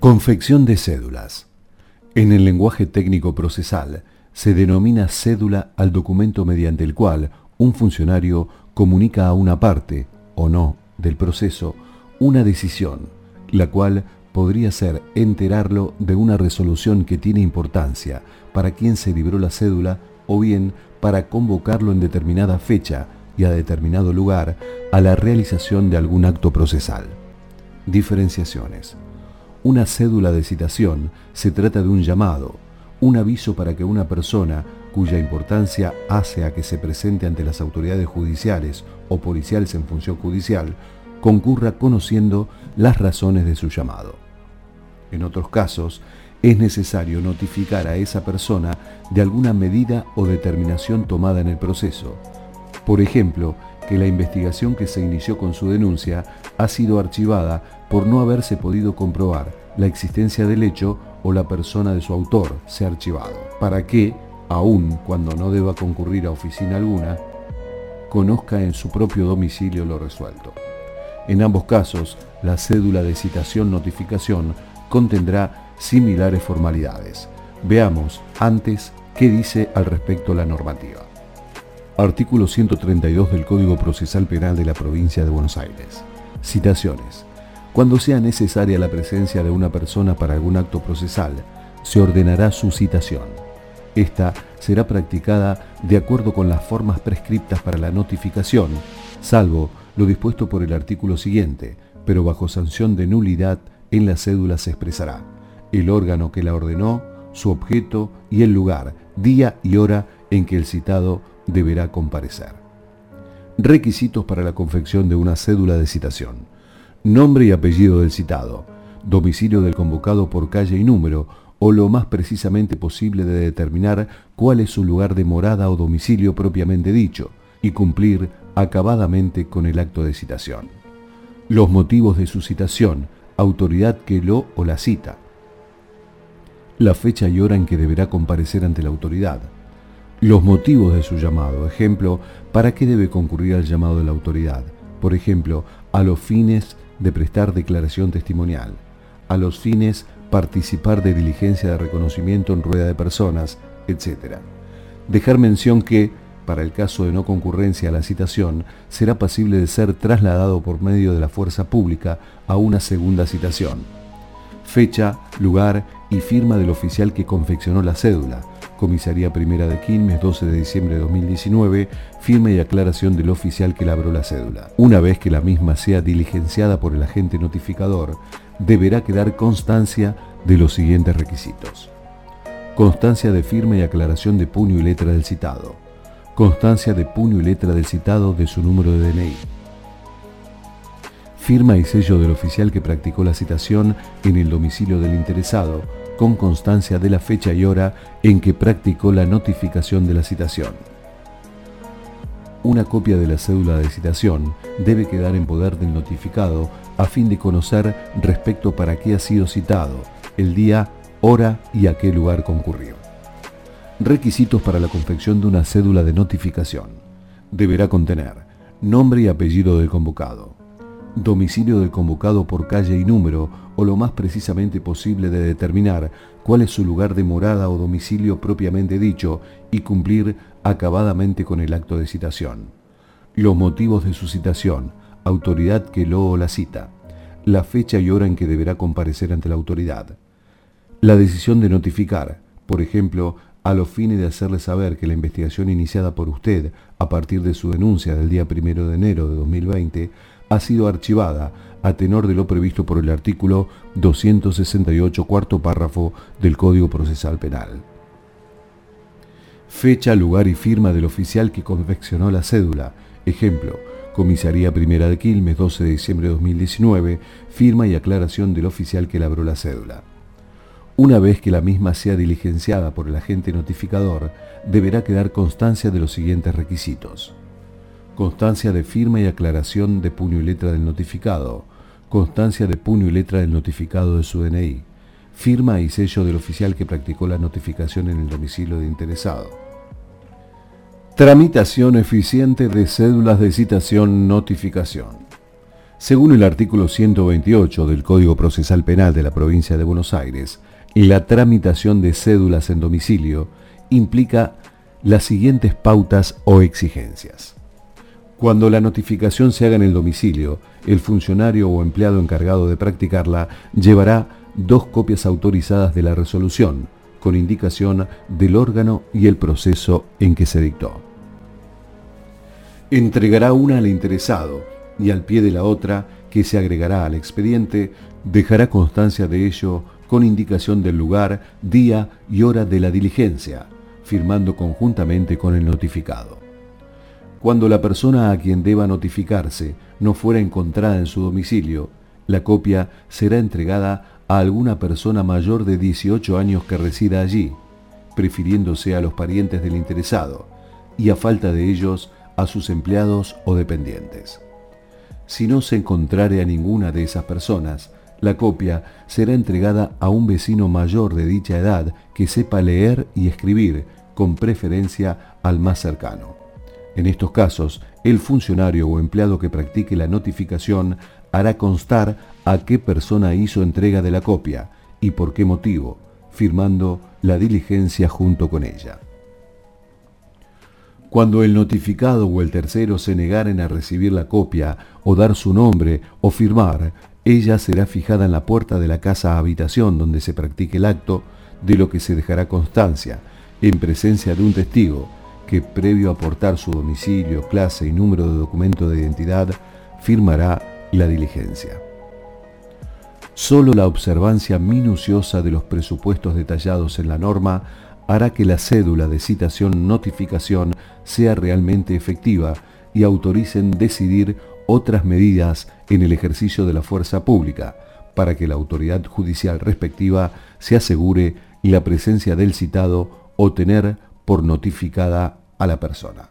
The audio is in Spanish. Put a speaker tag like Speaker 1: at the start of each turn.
Speaker 1: Confección de cédulas. En el lenguaje técnico procesal se denomina cédula al documento mediante el cual un funcionario comunica a una parte, o no, del proceso, una decisión, la cual podría ser enterarlo de una resolución que tiene importancia para quien se libró la cédula o bien para convocarlo en determinada fecha y a determinado lugar a la realización de algún acto procesal. Diferenciaciones. Una cédula de citación se trata de un llamado, un aviso para que una persona cuya importancia hace a que se presente ante las autoridades judiciales o policiales en función judicial, concurra conociendo las razones de su llamado. En otros casos, es necesario notificar a esa persona de alguna medida o determinación tomada en el proceso. Por ejemplo, que la investigación que se inició con su denuncia ha sido archivada por no haberse podido comprobar la existencia del hecho o la persona de su autor sea archivado, para que, aun cuando no deba concurrir a oficina alguna, conozca en su propio domicilio lo resuelto. En ambos casos, la cédula de citación-notificación contendrá similares formalidades. Veamos antes qué dice al respecto la normativa. Artículo 132 del Código Procesal Penal de la Provincia de Buenos Aires. Citaciones. Cuando sea necesaria la presencia de una persona para algún acto procesal, se ordenará su citación. Esta será practicada de acuerdo con las formas prescriptas para la notificación, salvo lo dispuesto por el artículo siguiente, pero bajo sanción de nulidad en la cédula se expresará el órgano que la ordenó, su objeto y el lugar, día y hora en que el citado deberá comparecer. Requisitos para la confección de una cédula de citación: nombre y apellido del citado, domicilio del convocado por calle y número, o lo más precisamente posible de determinar cuál es su lugar de morada o domicilio propiamente dicho, y cumplir acabadamente con el acto de citación. Los motivos de su citación, autoridad que lo o la cita. La fecha y hora en que deberá comparecer ante la autoridad. Los motivos de su llamado, ejemplo, ¿para qué debe concurrir al llamado de la autoridad? Por ejemplo, a los fines de prestar declaración testimonial, a los fines participar de diligencia de reconocimiento en rueda de personas, etc. Dejar mención que, para el caso de no concurrencia a la citación, será pasible de ser trasladado por medio de la fuerza pública a una segunda citación. Fecha, lugar y firma del oficial que confeccionó la cédula. Comisaría Primera de Quilmes, 12 de diciembre de 2019, firma y aclaración del oficial que labró la cédula. Una vez que la misma sea diligenciada por el agente notificador, deberá quedar constancia de los siguientes requisitos: constancia de firma y aclaración de puño y letra del citado, constancia de puño y letra del citado de su número de DNI, firma y sello del oficial que practicó la citación en el domicilio del interesado, con constancia de la fecha y hora en que practicó la notificación de la citación. Una copia de la cédula de citación debe quedar en poder del notificado a fin de conocer respecto para qué ha sido citado, el día, hora y a qué lugar concurrió. Requisitos para la confección de una cédula de notificación. Deberá contener nombre y apellido del convocado, domicilio del convocado por calle y número, o lo más precisamente posible de determinar cuál es su lugar de morada o domicilio propiamente dicho, y cumplir acabadamente con el acto de citación. Los motivos de su citación, autoridad que lo o la cita, la fecha y hora en que deberá comparecer ante la autoridad. La decisión de notificar, por ejemplo, a los fines de hacerle saber que la investigación iniciada por usted a partir de su denuncia del día 1 de enero de 2020 ha sido archivada a tenor de lo previsto por el artículo 268, cuarto párrafo del Código Procesal Penal. Fecha, lugar y firma del oficial que confeccionó la cédula. Ejemplo, Comisaría Primera de Quilmes, 12 de diciembre de 2019, firma y aclaración del oficial que labró la cédula. Una vez que la misma sea diligenciada por el agente notificador, deberá quedar constancia de los siguientes requisitos: constancia de firma y aclaración de puño y letra del notificado, constancia de puño y letra del notificado de su DNI, firma y sello del oficial que practicó la notificación en el domicilio de interesado. Tramitación eficiente de cédulas de citación-notificación. Según el artículo 128 del Código Procesal Penal de la Provincia de Buenos Aires, la tramitación de cédulas en domicilio implica las siguientes pautas o exigencias. Cuando la notificación se haga en el domicilio, el funcionario o empleado encargado de practicarla llevará 2 copias autorizadas de la resolución, con indicación del órgano y el proceso en que se dictó. Entregará una al interesado y al pie de la otra, que se agregará al expediente, dejará constancia de ello con indicación del lugar, día y hora de la diligencia, firmando conjuntamente con el notificado. Cuando la persona a quien deba notificarse no fuera encontrada en su domicilio, la copia será entregada a alguna persona mayor de 18 años que resida allí, prefiriéndose a los parientes del interesado, y a falta de ellos, a sus empleados o dependientes. Si no se encontrare a ninguna de esas personas, la copia será entregada a un vecino mayor de dicha edad que sepa leer y escribir, con preferencia al más cercano. En estos casos, el funcionario o empleado que practique la notificación hará constar a qué persona hizo entrega de la copia y por qué motivo, firmando la diligencia junto con ella. Cuando el notificado o el tercero se negaren a recibir la copia o dar su nombre o firmar, ella será fijada en la puerta de la casa habitación donde se practique el acto, de lo que se dejará constancia, en presencia de un testigo, que previo a aportar su domicilio, clase y número de documento de identidad, firmará la diligencia. Solo la observancia minuciosa de los presupuestos detallados en la norma hará que la cédula de citación-notificación sea realmente efectiva y autoricen decidir otras medidas en el ejercicio de la fuerza pública, para que la autoridad judicial respectiva se asegure la presencia del citado o tener por notificada a la persona.